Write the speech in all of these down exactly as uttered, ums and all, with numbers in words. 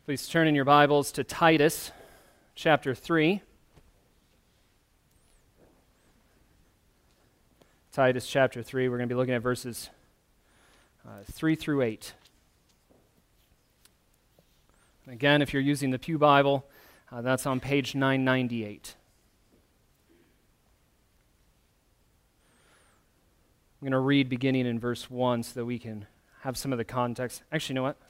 Please turn in your Bibles to Titus chapter three. Titus chapter three, we're going to be looking at verses uh, three through eight. Again, if you're using the Pew Bible, uh, that's on page nine ninety-eight. I'm going to read beginning in verse one so that we can have some of the context. Actually, you know what?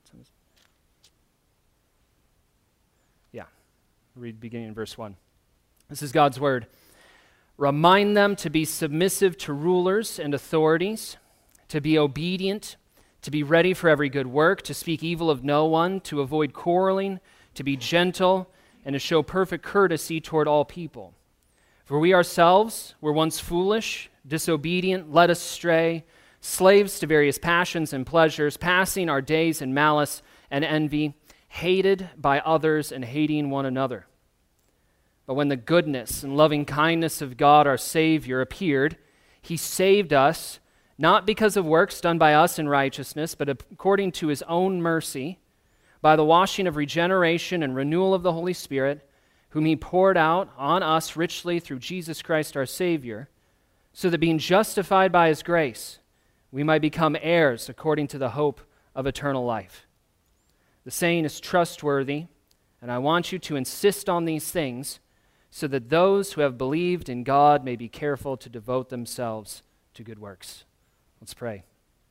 Yeah, read beginning in verse one. This is God's word. Remind them to be submissive to rulers and authorities, to be obedient, to be ready for every good work, to speak evil of no one, to avoid quarreling, to be gentle, and to show perfect courtesy toward all people. For we ourselves were once foolish, disobedient, led astray, slaves to various passions and pleasures, passing our days in malice and envy, hated by others and hating one another. But when the goodness and loving kindness of God our Savior appeared, He saved us, not because of works done by us in righteousness, but according to His own mercy, by the washing of regeneration and renewal of the Holy Spirit, whom He poured out on us richly through Jesus Christ our Savior, so that being justified by His grace, we might become heirs according to the hope of eternal life. The saying is trustworthy, and I want you to insist on these things so that those who have believed in God may be careful to devote themselves to good works. Let's pray.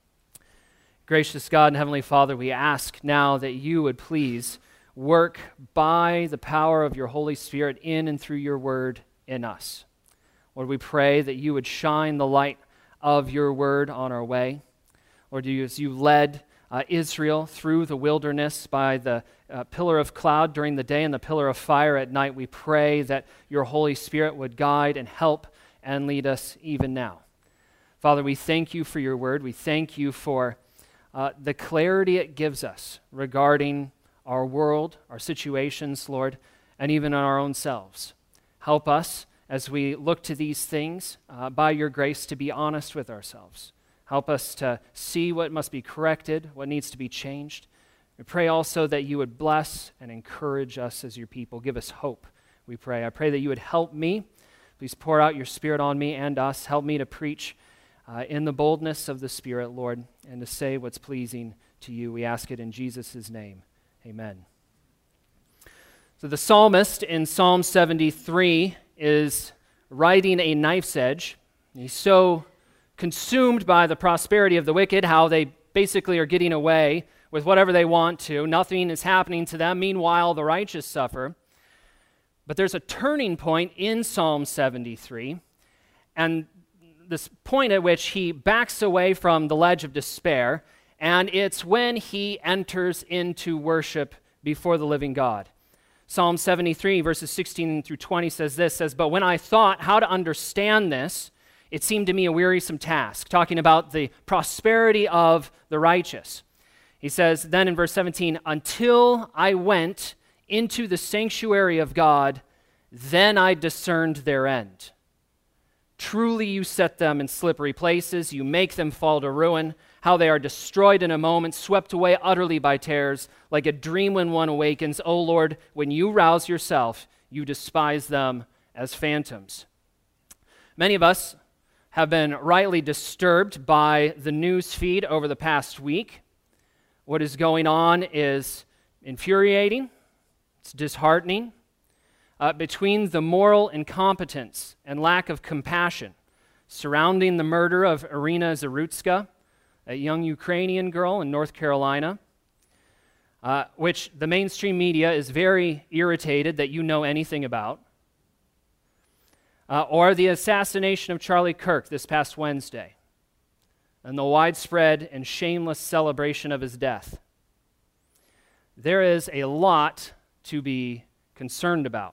Gracious God and Heavenly Father, we ask now that you would please work by the power of your Holy Spirit in and through your word in us. Lord, we pray that you would shine the light of your word on our way. Lord, you, as you led Uh, Israel through the wilderness by the uh, pillar of cloud during the day and the pillar of fire at night, we pray that your Holy Spirit would guide and help and lead us even now. Father, we thank you for your word. We thank you for uh, the clarity it gives us regarding our world, our situations, Lord, and even on our own selves. Help us as we look to these things uh, by your grace to be honest with ourselves. Help us to see what must be corrected, what needs to be changed. We pray also that you would bless and encourage us as your people. Give us hope, we pray. I pray that you would help me. Please pour out your Spirit on me and us. Help me to preach uh, in the boldness of the Spirit, Lord, and to say what's pleasing to you. We ask it in Jesus' name. Amen. So the psalmist in Psalm seventy-three is riding a knife's edge. He's so consumed by the prosperity of the wicked, how they basically are getting away with whatever they want to. Nothing is happening to them. Meanwhile, the righteous suffer. But there's a turning point in Psalm seventy-three, and this point at which he backs away from the ledge of despair, and it's when he enters into worship before the living God. Psalm seventy-three, verses sixteen through twenty says this, says, "But when I thought how to understand this, it seemed to me a wearisome task," talking about the prosperity of the righteous. He says then in verse seventeen, "Until I went into the sanctuary of God, then I discerned their end. Truly you set them in slippery places, you make them fall to ruin, how they are destroyed in a moment, swept away utterly by terrors, like a dream when one awakens. O Lord, when you rouse yourself, you despise them as phantoms." Many of us have been rightly disturbed by the news feed over the past week. What is going on is infuriating, it's disheartening. Uh, between the moral incompetence and lack of compassion surrounding the murder of Irina Zarutska, a young Ukrainian girl in North Carolina, uh, which the mainstream media is very irritated that you know anything about, Uh, or the assassination of Charlie Kirk this past Wednesday, and the widespread and shameless celebration of his death. There is a lot to be concerned about.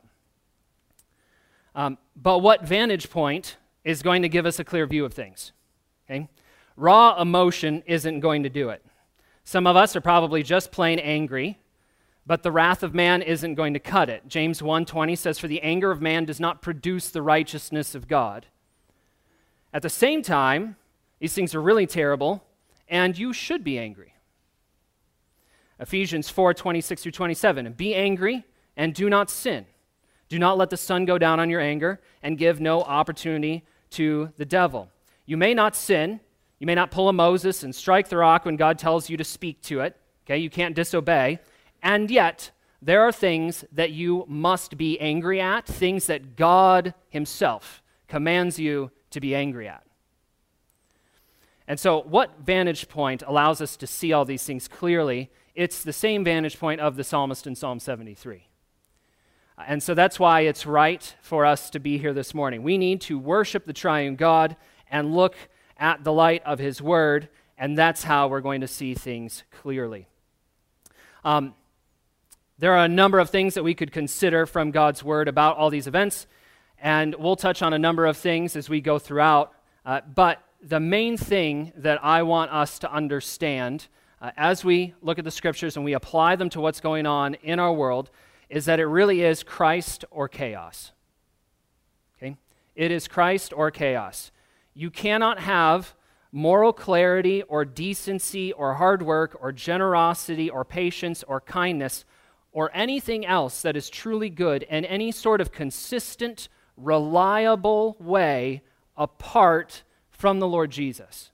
Um, but what vantage point is going to give us a clear view of things? Okay? Raw emotion isn't going to do it. Some of us are probably just plain angry, but the wrath of man isn't going to cut it. James one twenty says, "For the anger of man does not produce the righteousness of God." At the same time, these things are really terrible, and you should be angry. Ephesians four, twenty-six through twenty-seven. Be angry and do not sin. Do not let the sun go down on your anger, and give no opportunity to the devil. You may not sin. You may not pull a Moses and strike the rock when God tells you to speak to it. Okay, you can't disobey. And yet, there are things that you must be angry at, things that God himself commands you to be angry at. And so, what vantage point allows us to see all these things clearly? It's the same vantage point of the psalmist in Psalm seventy-three. And so that's why it's right for us to be here this morning. We need to worship the triune God and look at the light of his word, and that's how we're going to see things clearly. Um, there are a number of things that we could consider from God's word about all these events, and we'll touch on a number of things as we go throughout. Uh, but the main thing that I want us to understand uh, as we look at the scriptures and we apply them to what's going on in our world is that it really is Christ or chaos. Okay? It is Christ or chaos. You cannot have moral clarity or decency or hard work or generosity or patience or kindness or anything else that is truly good in any sort of consistent, reliable way apart from the Lord Jesus.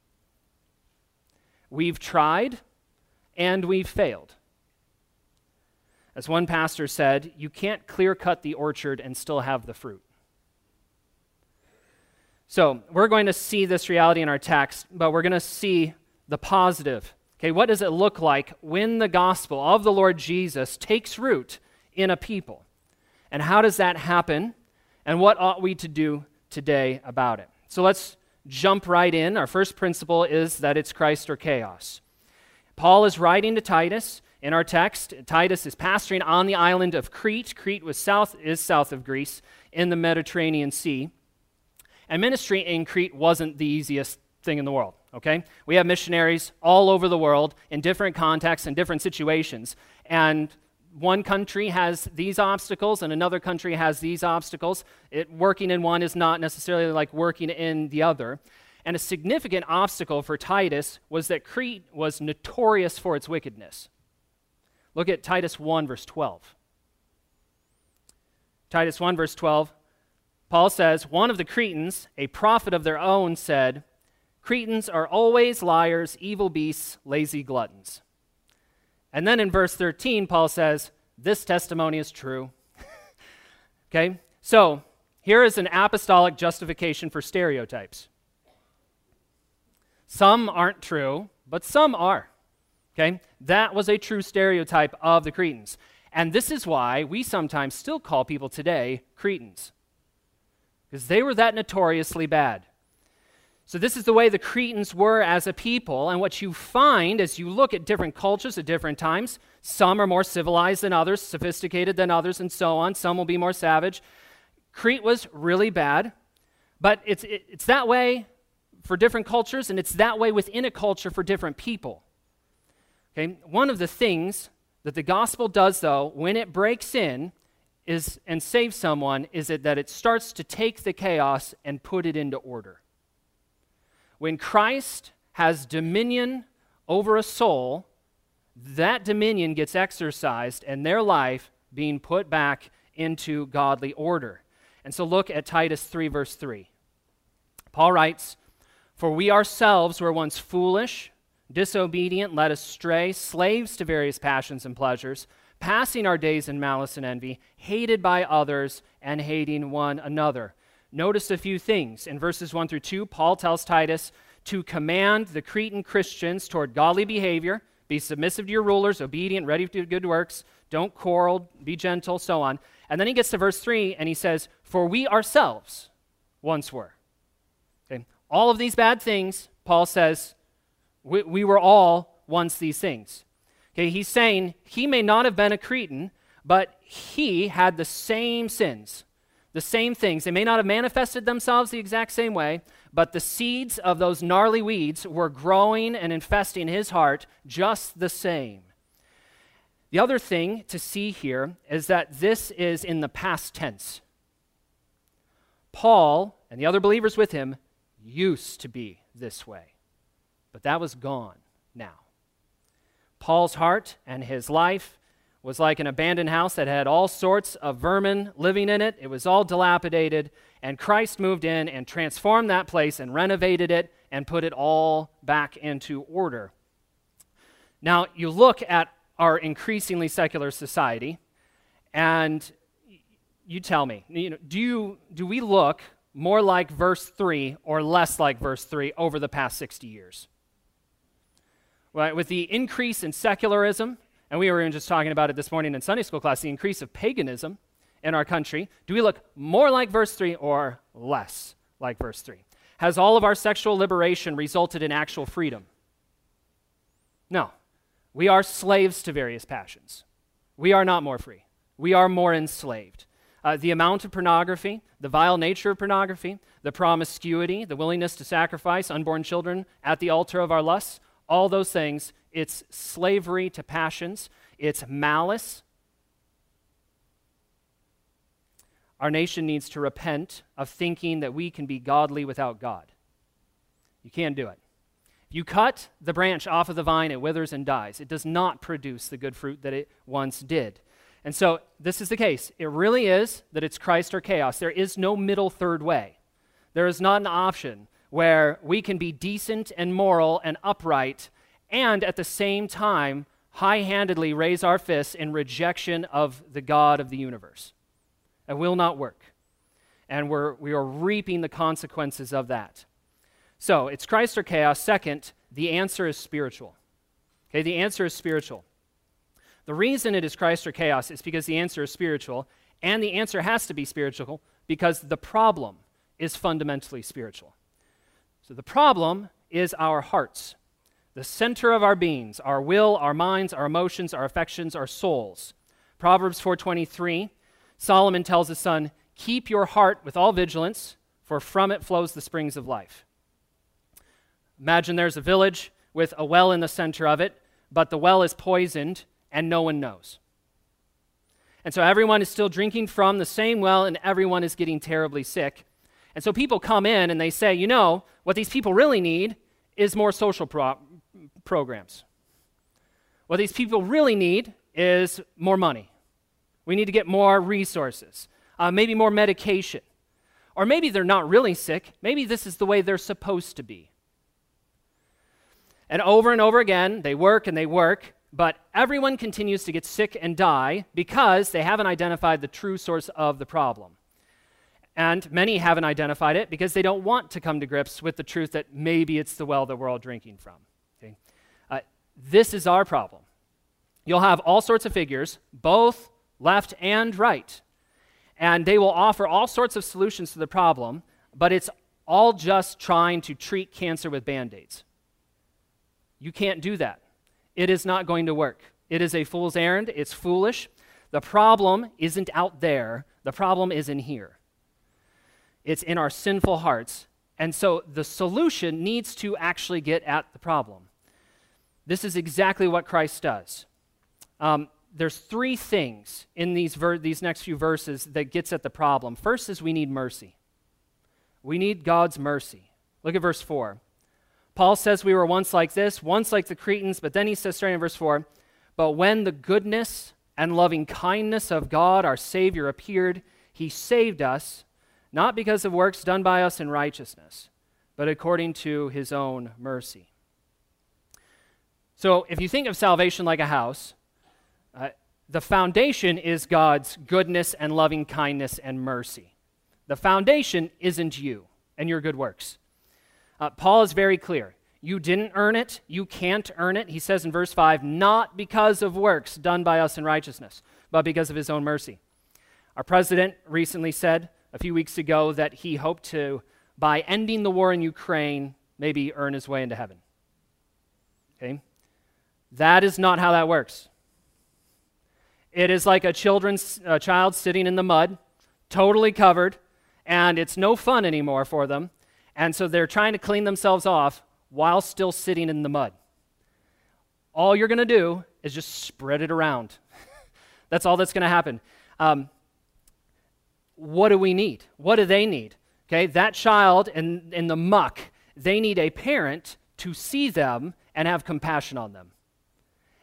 We've tried and we've failed. As one pastor said, you can't clear-cut the orchard and still have the fruit. So we're going to see this reality in our text, but we're going to see the positive. Okay, what does it look like when the gospel of the Lord Jesus takes root in a people? And how does that happen? And what ought we to do today about it? So let's jump right in. Our first principle is that it's Christ or chaos. Paul is writing to Titus. In our text, Titus is pastoring on the island of Crete. Crete was south, is south of Greece in the Mediterranean Sea. And ministry in Crete wasn't the easiest thing in the world, okay? We have missionaries all over the world in different contexts and different situations. And one country has these obstacles and another country has these obstacles. It, working in one is not necessarily like working in the other. And a significant obstacle for Titus was that Crete was notorious for its wickedness. Look at Titus one, verse twelve. Titus one, verse twelve, Paul says, one of the Cretans, a prophet of their own, said, Cretans are always liars, evil beasts, lazy gluttons. And then in verse thirteen, Paul says, this testimony is true. Okay, so here is an apostolic justification for stereotypes. Some aren't true, but some are. Okay, that was a true stereotype of the Cretans. And this is why we sometimes still call people today Cretans, because they were that notoriously bad. So this is the way the Cretans were as a people, and what you find as you look at different cultures at different times, some are more civilized than others, sophisticated than others, and so on. Some will be more savage. Crete was really bad, but it's, it, it's that way for different cultures, and it's that way within a culture for different people. Okay, one of the things that the gospel does, though, when it breaks in is and saves someone, is it that it starts to take the chaos and put it into order. When Christ has dominion over a soul, that dominion gets exercised and their life being put back into godly order. And so look at Titus three, verse three. Paul writes, for we ourselves were once foolish, disobedient, led astray, slaves to various passions and pleasures, passing our days in malice and envy, hated by others and hating one another. Notice a few things. In verses one through two, Paul tells Titus to command the Cretan Christians toward godly behavior, be submissive to your rulers, obedient, ready to do good works, don't quarrel, be gentle, so on. And then he gets to verse three and he says, for we ourselves once were. Okay. All of these bad things, Paul says, We, we were all once these things. Okay, he's saying he may not have been a Cretan, but he had the same sins, the same things. They may not have manifested themselves the exact same way, but the seeds of those gnarly weeds were growing and infesting his heart just the same. The other thing to see here is that this is in the past tense. Paul and the other believers with him used to be this way. But that was gone now. Paul's heart and his life was like an abandoned house that had all sorts of vermin living in it. It was all dilapidated, and Christ moved in and transformed that place and renovated it and put it all back into order. Now, you look at our increasingly secular society, and you tell me, you know, do you do we look more like verse three or less like verse three over the past sixty years? Right, with the increase in secularism, and we were even just talking about it this morning in Sunday school class, the increase of paganism in our country, do we look more like verse three or less like verse three? Has all of our sexual liberation resulted in actual freedom? No. We are slaves to various passions. We are not more free. We are more enslaved. Uh, the amount of pornography, the vile nature of pornography, the promiscuity, the willingness to sacrifice unborn children at the altar of our lusts, all those things, it's slavery to passions, it's malice. Our nation needs to repent of thinking that we can be godly without God. You can't do it. If you cut the branch off of the vine, it withers and dies. It does not produce the good fruit that it once did. And so this is the case. It really is that it's Christ or chaos. There is no middle third way. There is not an option where we can be decent and moral and upright and at the same time high-handedly raise our fists in rejection of the God of the universe. It will not work. And we're, we are reaping the consequences of that. So it's Christ or chaos. Second, the answer is spiritual. Okay, the answer is spiritual. The reason it is Christ or chaos is because the answer is spiritual, and the answer has to be spiritual because the problem is fundamentally spiritual. So the problem is our hearts, the center of our beings, our will, our minds, our emotions, our affections, our souls. Proverbs four twenty-three, Solomon tells his son, "Keep your heart with all vigilance, for from it flows the springs of life." Imagine there's a village with a well in the center of it, but the well is poisoned and no one knows. And so everyone is still drinking from the same well and everyone is getting terribly sick. And so people come in and they say, you know, what these people really need is more social pro- programs. What these people really need is more money. We need to get more resources, uh, maybe more medication. Or maybe they're not really sick. Maybe this is the way they're supposed to be. And over and over again, they work and they work, but everyone continues to get sick and die because they haven't identified the true source of the problem. And many haven't identified it because they don't want to come to grips with the truth that maybe it's the well that we're all drinking from. Okay? Uh, this is our problem. You'll have all sorts of figures, both left and right, and they will offer all sorts of solutions to the problem, but it's all just trying to treat cancer with Band-Aids. You can't do that. It is not going to work. It is a fool's errand. It's foolish. The problem isn't out there. The problem is in here. It's in our sinful hearts. And so the solution needs to actually get at the problem. This is exactly what Christ does. Um, there's three things in these, ver- these next few verses that gets at the problem. First is we need mercy. We need God's mercy. Look at verse four. Paul says we were once like this, once like the Cretans, but then he says, starting in verse four, "But when the goodness and loving kindness of God, our Savior, appeared, he saved us, not because of works done by us in righteousness, but according to his own mercy." So if you think of salvation like a house, uh, the foundation is God's goodness and loving kindness and mercy. The foundation isn't you and your good works. Uh, Paul is very clear. You didn't earn it. You can't earn it. He says in verse five, not because of works done by us in righteousness, but because of his own mercy. Our president recently said a few weeks ago that he hoped to, by ending the war in Ukraine, maybe earn his way into heaven. Okay? That is not how that works. It is like a children's a child sitting in the mud, totally covered, and it's no fun anymore for them. And so they're trying to clean themselves off while still sitting in the mud. All you're going to do is just spread it around. That's all that's going to happen. Um, what do we need? What do they need? Okay, that child in, in the muck, they need a parent to see them and have compassion on them.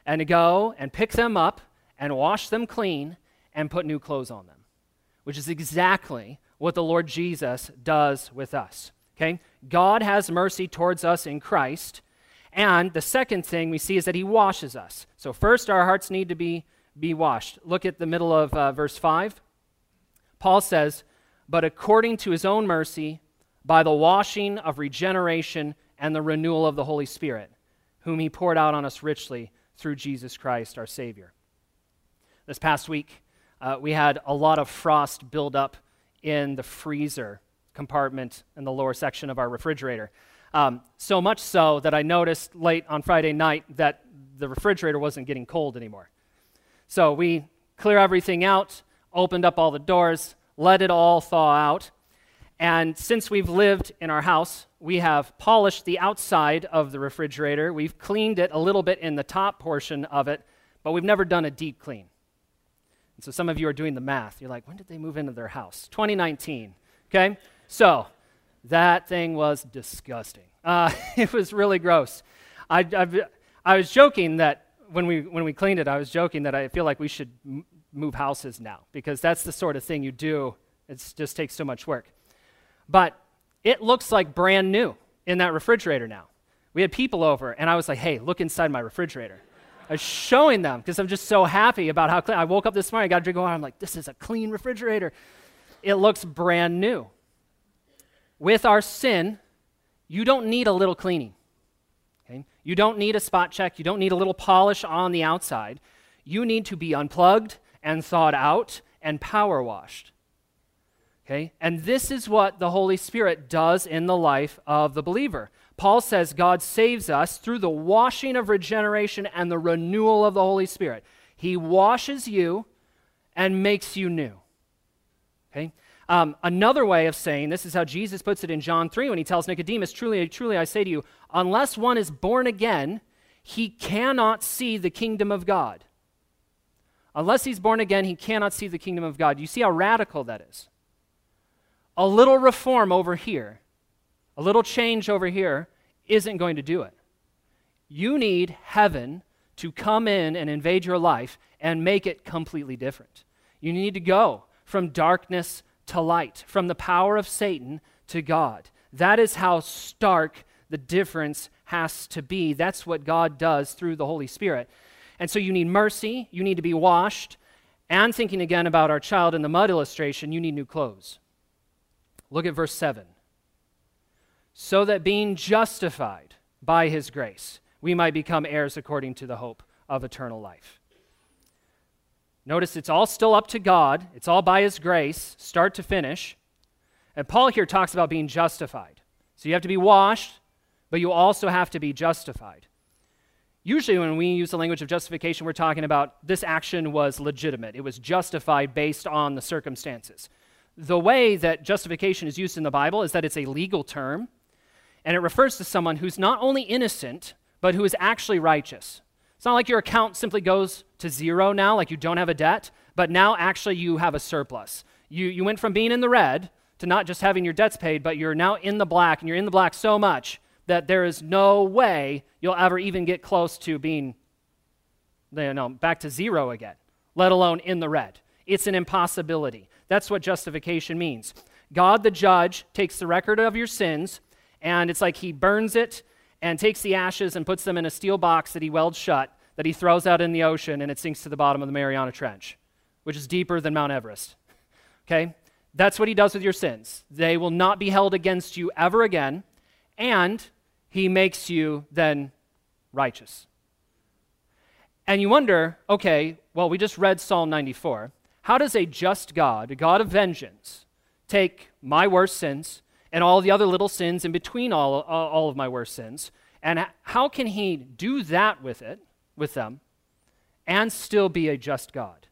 and to go and pick them up and wash them clean and put new clothes on them, which is exactly what the Lord Jesus does with us, okay? God has mercy towards us in Christ, and the second thing we see is that he washes us. So first, our hearts need to be, be washed. Look at the middle of uh, verse five. Paul says, "But according to his own mercy, by the washing of regeneration and the renewal of the Holy Spirit, whom he poured out on us richly through Jesus Christ our Savior." This past week, uh, we had a lot of frost build up in the freezer compartment in the lower section of our refrigerator. Um, so much so that I noticed late on Friday night that the refrigerator wasn't getting cold anymore. So we clear everything out, opened up all the doors, let it all thaw out. And since we've lived in our house, we have polished the outside of the refrigerator. We've cleaned it a little bit in the top portion of it, but we've never done a deep clean. And so some of you are doing the math. You're like, when did they move into their house? twenty nineteen, okay? So that thing was disgusting. Uh, it was really gross. I, I've, I was joking that when we when we cleaned it, I was joking that I feel like we should m- move houses now, because that's the sort of thing you do. It just takes so much work. But it looks like brand new in that refrigerator now. We had people over, and I was like, hey, look inside my refrigerator. I was showing them because I'm just so happy about how clean. I woke up this morning, I got a drink of water, I'm like, this is a clean refrigerator. It looks brand new. With our sin, you don't need a little cleaning. Okay? You don't need a spot check. You don't need a little polish on the outside. You need to be unplugged and thawed out and power washed. Okay? And this is what the Holy Spirit does in the life of the believer. Paul says God saves us through the washing of regeneration and the renewal of the Holy Spirit. He washes you and makes you new. Okay? Um, another way of saying this is how Jesus puts it in John three when he tells Nicodemus, truly, truly, I say to you, unless one is born again, he cannot see the kingdom of God. Unless he's born again, he cannot see the kingdom of God. You see how radical that is? A little reform over here, a little change over here isn't going to do it. You need heaven to come in and invade your life and make it completely different. You need to go from darkness to light, from the power of Satan to God. That is how stark the difference has to be. That's what God does through the Holy Spirit. And so you need mercy, you need to be washed, and thinking again about our child in the mud illustration, you need new clothes. Look at verse seven. So that being justified by his grace, we might become heirs according to the hope of eternal life. Notice it's all still up to God. It's all by his grace, start to finish. And Paul here talks about being justified. So you have to be washed, but you also have to be justified. Usually when we use the language of justification, we're talking about this action was legitimate. It was justified based on the circumstances. The way that justification is used in the Bible is that it's a legal term, and it refers to someone who's not only innocent, but who is actually righteous. It's not like your account simply goes to zero now, like you don't have a debt, but now actually you have a surplus. You, you went from being in the red to not just having your debts paid, but you're now in the black, and you're in the black so much that there is no way you'll ever even get close to being, you know, back to zero again, let alone in the red. It's an impossibility. That's what justification means. God, the judge, takes the record of your sins, and it's like he burns it and takes the ashes and puts them in a steel box that he welds shut, that he throws out in the ocean, and it sinks to the bottom of the Mariana Trench, which is deeper than Mount Everest. Okay? That's what he does with your sins. They will not be held against you ever again, and he makes you then righteous. And you wonder, okay, well, we just read Psalm ninety-four. How does a just God, a God of vengeance, take my worst sins and all the other little sins in between all, all of my worst sins, and how can he do that with it, with them, and still be a just God?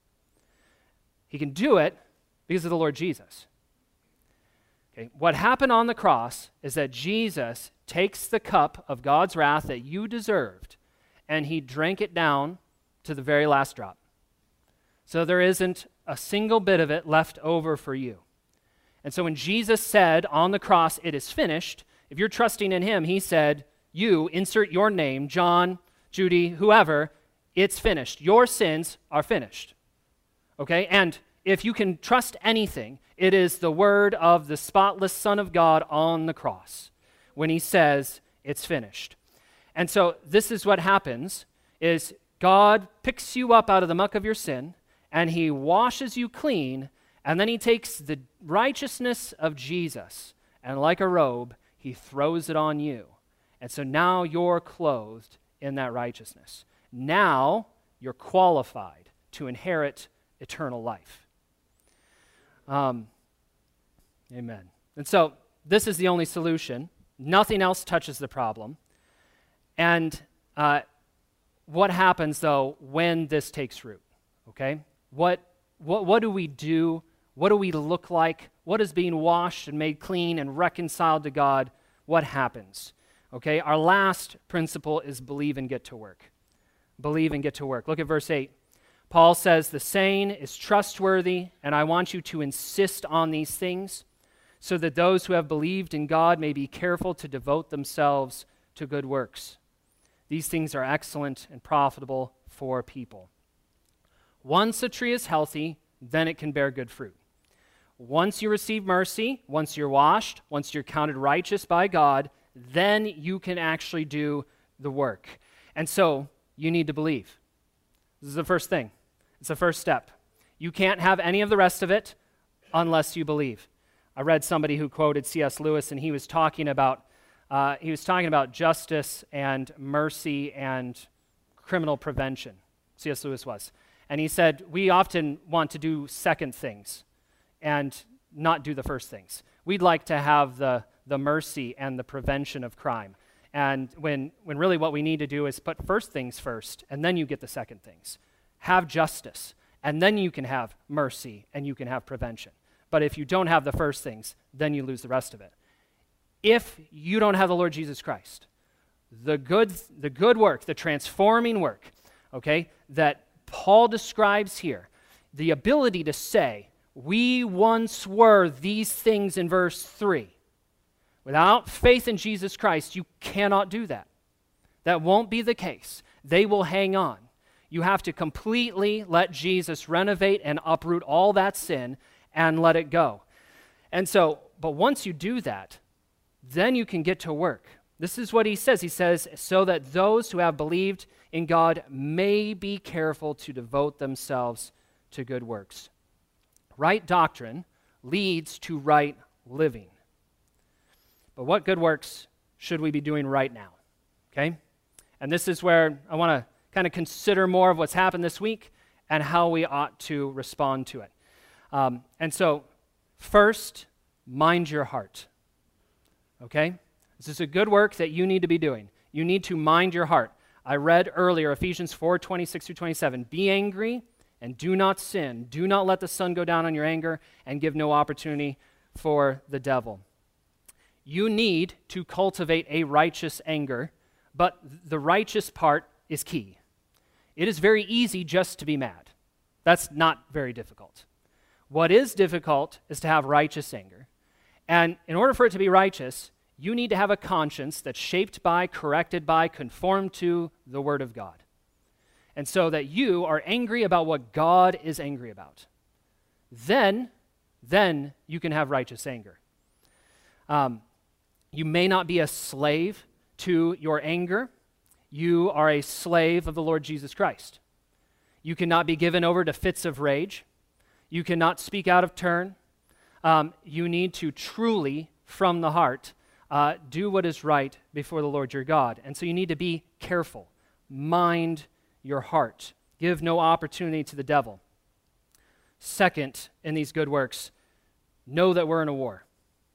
He can do it because of the Lord Jesus. Okay, what happened on the cross is that Jesus takes the cup of God's wrath that you deserved, and he drank it down to the very last drop. So there isn't a single bit of it left over for you. And so when Jesus said on the cross, it is finished, if you're trusting in him, he said, you, insert your name, John, Judy, whoever, it's finished. Your sins are finished. Okay? And if you can trust anything, it is the word of the spotless Son of God on the cross when he says it's finished. And so this is what happens, is God picks you up out of the muck of your sin, and he washes you clean, and then he takes the righteousness of Jesus, and like a robe, he throws it on you. And so now you're clothed in that righteousness. Now you're qualified to inherit eternal life. Um, amen. And so this is the only solution. Nothing else touches the problem. And uh, what happens, though, when this takes root? Okay? What, what, what do we do? What do we look like? What is being washed and made clean and reconciled to God? What happens? Okay? Our last principle is believe and get to work. Believe and get to work. Look at verse eight. Paul says, the saying is trustworthy, and I want you to insist on these things, so that those who have believed in God may be careful to devote themselves to good works. These things are excellent and profitable for people. Once a tree is healthy, then it can bear good fruit. Once you receive mercy, once you're washed, once you're counted righteous by God, then you can actually do the work. And so you need to believe. This is the first thing. It's the first step. You can't have any of the rest of it unless you believe. I read somebody who quoted C S Lewis, and he was talking about uh, he was talking about justice and mercy and criminal prevention. C S Lewis was. And he said, we often want to do second things and not do the first things. We'd like to have the, the mercy and the prevention of crime. And when, when really what we need to do is put first things first, and then you get the second things. Have justice, and then you can have mercy, and you can have prevention. But if you don't have the first things, then you lose the rest of it. If you don't have the Lord Jesus Christ, the good, the good work, the transforming work, okay, that Paul describes here, the ability to say, we once were these things in verse three. Without faith in Jesus Christ, you cannot do that. That won't be the case. They will hang on. You have to completely let Jesus renovate and uproot all that sin and let it go. And so, but once you do that, then you can get to work. This is what he says. He says, so that those who have believed in God may be careful to devote themselves to good works. Right doctrine leads to right living. But what good works should we be doing right now? Okay? And this is where I want to kind of consider more of what's happened this week and how we ought to respond to it. Um, and so, first, mind your heart. Okay? This is a good work that you need to be doing. You need to mind your heart. I read earlier Ephesians four, twenty-six through twenty-seven. Be angry and do not sin. Do not let the sun go down on your anger, and give no opportunity for the devil. You need to cultivate a righteous anger, but the righteous part is key. It is very easy just to be mad. That's not very difficult. What is difficult is to have righteous anger. And in order for it to be righteous, you need to have a conscience that's shaped by, corrected by, conformed to the Word of God. And so that you are angry about what God is angry about. Then, then you can have righteous anger. Um, you may not be a slave to your anger. You are a slave of the Lord Jesus Christ. You cannot be given over to fits of rage. You cannot speak out of turn. Um, you need to truly, from the heart, uh, do what is right before the Lord your God. And so you need to be careful. Mind your heart. Give no opportunity to the devil. Second, in these good works, know that we're in a war.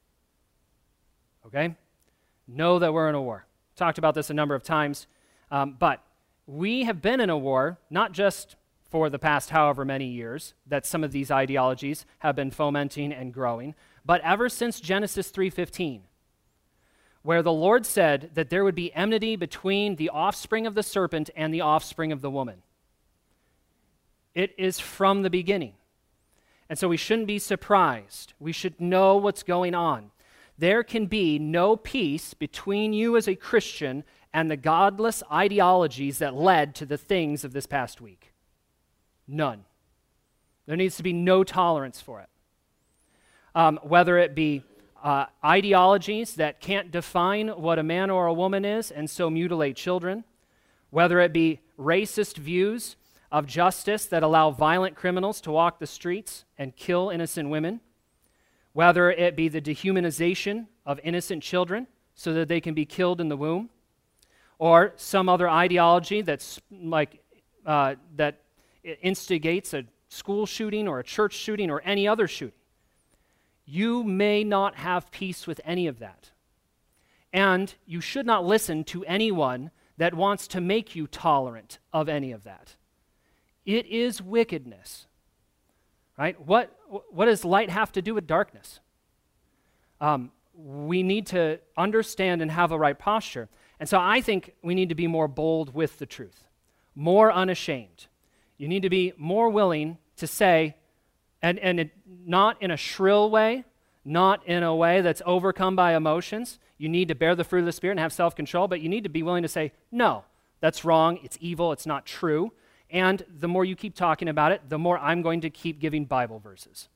Okay? Know that we're in a war. Talked about this a number of times. Um, but we have been in a war, not just for the past however many years that some of these ideologies have been fomenting and growing, but ever since Genesis three fifteen, where the Lord said that there would be enmity between the offspring of the serpent and the offspring of the woman. It is from the beginning. And so we shouldn't be surprised. We should know what's going on. There can be no peace between you as a Christian and the godless ideologies that led to the things of this past week. None. There needs to be no tolerance for it. Um, whether it be uh, ideologies that can't define what a man or a woman is and so mutilate children, whether it be racist views of justice that allow violent criminals to walk the streets and kill innocent women, whether it be the dehumanization of innocent children so that they can be killed in the womb, or some other ideology that's like uh, that instigates a school shooting or a church shooting or any other shooting. You may not have peace with any of that. And you should not listen to anyone that wants to make you tolerant of any of that. It is wickedness, right? What, what does light have to do with darkness? Um, we need to understand and have a right posture. And so I think we need to be more bold with the truth, more unashamed. You need to be more willing to say, and, and it, not in a shrill way, not in a way that's overcome by emotions. You need to bear the fruit of the Spirit and have self-control, but you need to be willing to say, no, that's wrong, it's evil, it's not true. And the more you keep talking about it, the more I'm going to keep giving Bible verses.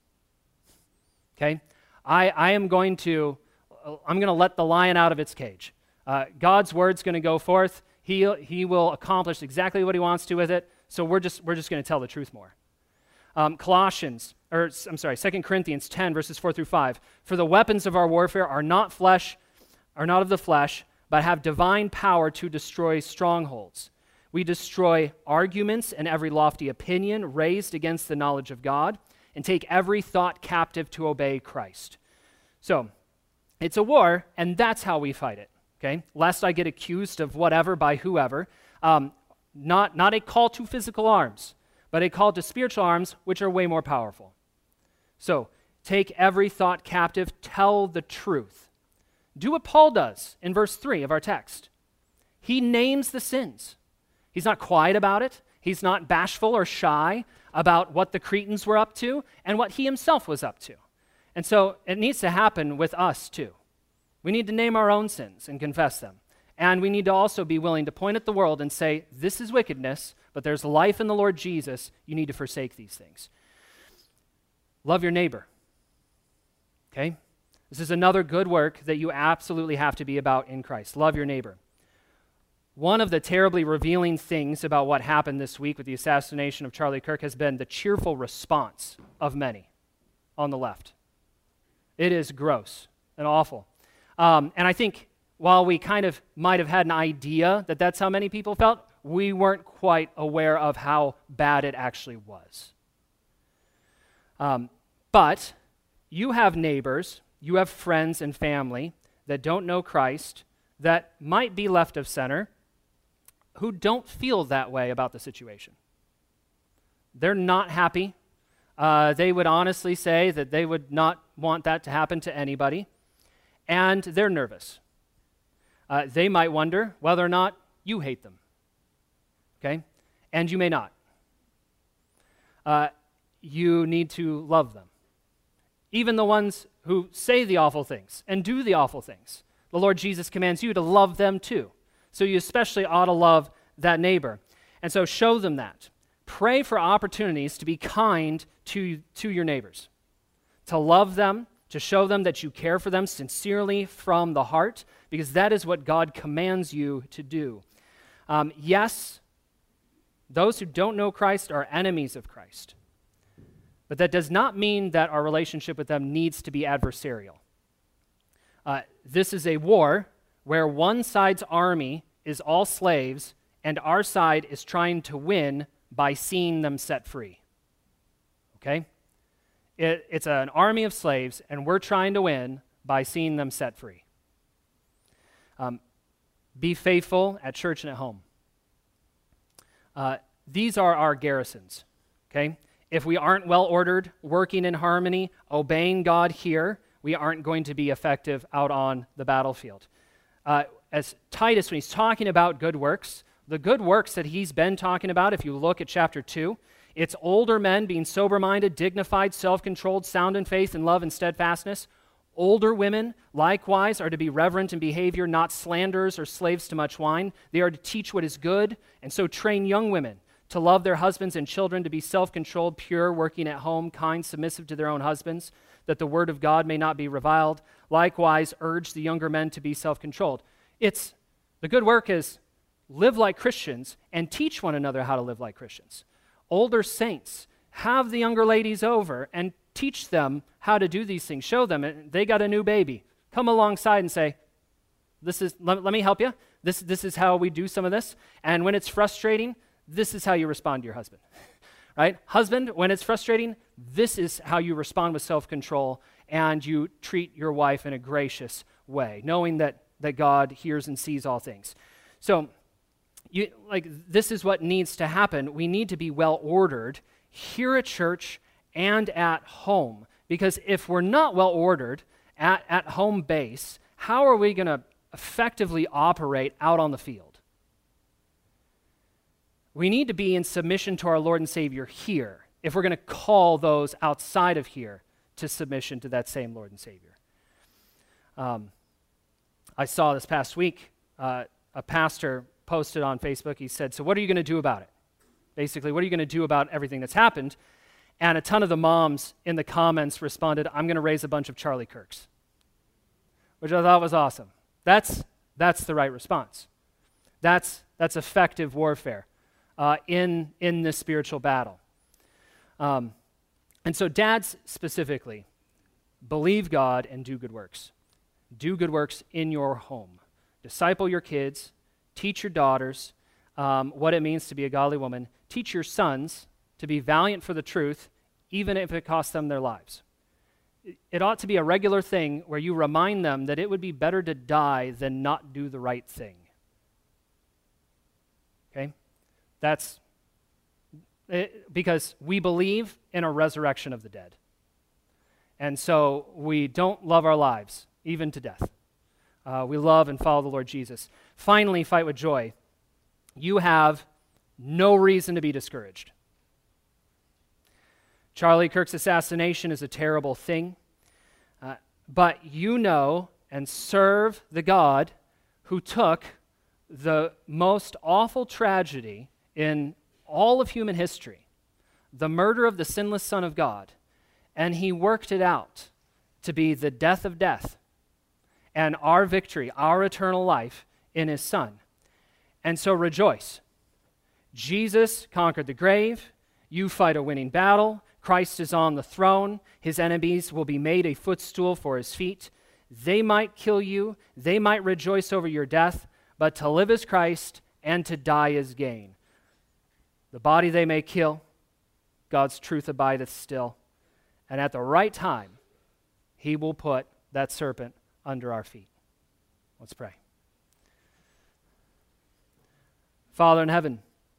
Okay? I, I am going to, I'm going to let the lion out of its cage. Uh, God's word's going to go forth. He, he will accomplish exactly what he wants to with it. So we're just, we're just going to tell the truth more. Um, Colossians, or I'm sorry, Second Corinthians ten, verses four through five. For the weapons of our warfare are not flesh, are not of the flesh, but have divine power to destroy strongholds. We destroy arguments and every lofty opinion raised against the knowledge of God, and take every thought captive to obey Christ. So, it's a war, and that's how we fight it, okay? Lest I get accused of whatever by whoever. Um, not, not a call to physical arms, but a call to spiritual arms, which are way more powerful. So, take every thought captive, tell the truth. Do what Paul does in verse three of our text. He names the sins. He's not quiet about it. He's not bashful or shy about what the Cretans were up to and what he himself was up to. And so it needs to happen with us too. We need to name our own sins and confess them. And we need to also be willing to point at the world and say, this is wickedness, but there's life in the Lord Jesus. You need to forsake these things. Love your neighbor. Okay? This is another good work that you absolutely have to be about in Christ. Love your neighbor. One of the terribly revealing things about what happened this week with the assassination of Charlie Kirk has been the cheerful response of many on the left. It is gross and awful. Um, and I think while we kind of might have had an idea that that's how many people felt, we weren't quite aware of how bad it actually was. Um, but you have neighbors, you have friends and family that don't know Christ, that might be left of center, who don't feel that way about the situation. They're not happy. Uh, they would honestly say that they would not want that to happen to anybody, and they're nervous. Uh, they might wonder whether or not you hate them, okay? And you may not. Uh, you need to love them. Even the ones who say the awful things and do the awful things. The Lord Jesus commands you to love them too. So you especially ought to love that neighbor. And so show them that. Pray for opportunities to be kind to, to your neighbors, to love them, to show them that you care for them sincerely from the heart, because that is what God commands you to do. Um, yes, those who don't know Christ are enemies of Christ, but that does not mean that our relationship with them needs to be adversarial. Uh, this is a war where one side's army is all slaves and our side is trying to win by seeing them set free. Okay? It, it's an army of slaves and we're trying to win by seeing them set free. Um, be faithful at church and at home. Uh, these are our garrisons. Okay? If we aren't well-ordered, working in harmony, obeying God here, we aren't going to be effective out on the battlefield. Uh, as Titus, when he's talking about good works, the good works that he's been talking about, if you look at chapter two, it's older men being sober-minded, dignified, self-controlled, sound in faith and love and steadfastness. Older women, likewise, are to be reverent in behavior, not slanderers or slaves to much wine. They are to teach what is good, and so train young women to love their husbands and children, to be self-controlled, pure, working at home, kind, submissive to their own husbands, that the word of God may not be reviled. Likewise, urge the younger men to be self-controlled. It's, the good work is live like Christians and teach one another how to live like Christians. Older saints, have the younger ladies over and teach them how to do these things. Show them. They got a new baby. Come alongside and say, this is, let, let me help you. This, this is how we do some of this. And when it's frustrating, this is how you respond to your husband. Right? Husband, when it's frustrating, this is how you respond with self-control, and you treat your wife in a gracious way, knowing that, that God hears and sees all things. So, you, like, this is what needs to happen. We need to be well-ordered here at church and at home. Because if we're not well-ordered at, at home base, how are we going to effectively operate out on the field? We need to be in submission to our Lord and Savior here if we're going to call those outside of here to submission to that same Lord and Savior. Um, I saw this past week, uh, a pastor posted on Facebook, he said, so what are you going to do about it? Basically, what are you going to do about everything that's happened? And a ton of the moms in the comments responded, I'm going to raise a bunch of Charlie Kirks, which I thought was awesome. That's, that's the right response. That's, that's effective warfare uh, in, in this spiritual battle. Um, and so dads specifically, believe God and do good works. Do good works in your home. Disciple your kids. Teach your daughters um, what it means to be a godly woman. Teach your sons to be valiant for the truth, even if it costs them their lives. It, it ought to be a regular thing where you remind them that it would be better to die than not do the right thing. Okay? That's it, because we believe in a resurrection of the dead. And so we don't love our lives, even to death. Uh, we love and follow the Lord Jesus. Finally, fight with joy. You have no reason to be discouraged. Charlie Kirk's assassination is a terrible thing, uh, but you know and serve the God who took the most awful tragedy in all of human history, the murder of the sinless Son of God, and he worked it out to be the death of death and our victory, our eternal life in his Son. And so rejoice. Jesus conquered the grave. You fight a winning battle. Christ is on the throne. His enemies will be made a footstool for his feet. They might kill you. They might rejoice over your death, but to live is Christ and to die is gain. The body they may kill, God's truth abideth still. And at the right time, he will put that serpent under our feet. Let's pray. Father in heaven,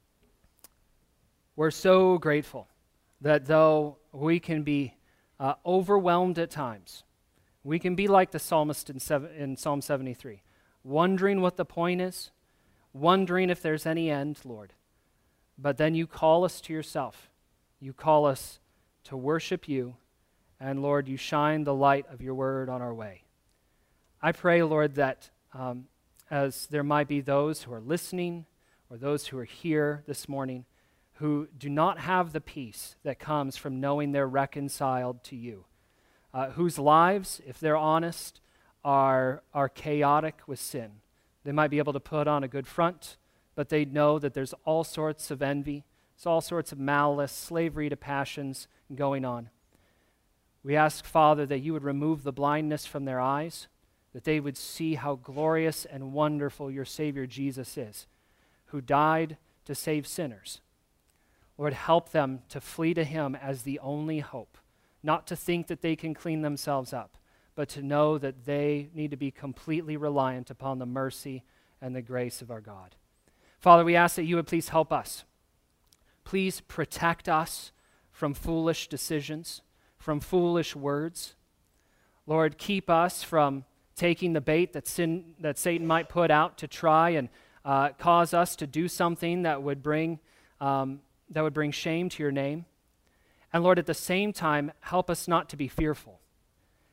we're so grateful that though we can be uh, overwhelmed at times, we can be like the psalmist in, seven, in Psalm seventy-three, wondering what the point is, wondering if there's any end, Lord. But then you call us to yourself. You call us to worship you, and Lord, you shine the light of your word on our way. I pray, Lord, that um, as there might be those who are listening or those who are here this morning who do not have the peace that comes from knowing they're reconciled to you, uh, whose lives, if they're honest, are, are chaotic with sin. They might be able to put on a good front, but they know that there's all sorts of envy, there's all sorts of malice, slavery to passions going on. We ask, Father, that you would remove the blindness from their eyes, that they would see how glorious and wonderful your Savior Jesus is, who died to save sinners. Lord, help them to flee to him as the only hope, not to think that they can clean themselves up, but to know that they need to be completely reliant upon the mercy and the grace of our God. Father, we ask that you would please help us. Please protect us from foolish decisions, from foolish words. Lord, keep us from taking the bait that sin, that Satan might put out to try and uh, cause us to do something that would bring um, that would bring shame to your name. And Lord, at the same time, help us not to be fearful.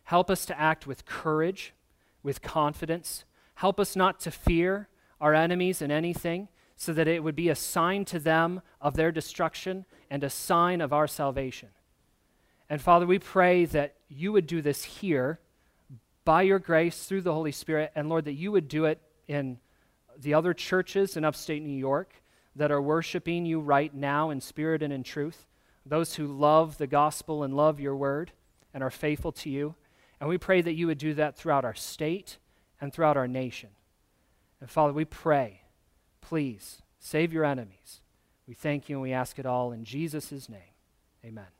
Help us to act with courage, with confidence. Help us not to fear our enemies in anything, so that it would be a sign to them of their destruction and a sign of our salvation. And Father, we pray that you would do this here by your grace through the Holy Spirit, and Lord, that you would do it in the other churches in upstate New York that are worshiping you right now in spirit and in truth, those who love the gospel and love your word and are faithful to you. And we pray that you would do that throughout our state and throughout our nation. And Father, we pray, please save your enemies. We thank you and we ask it all in Jesus' name. Amen.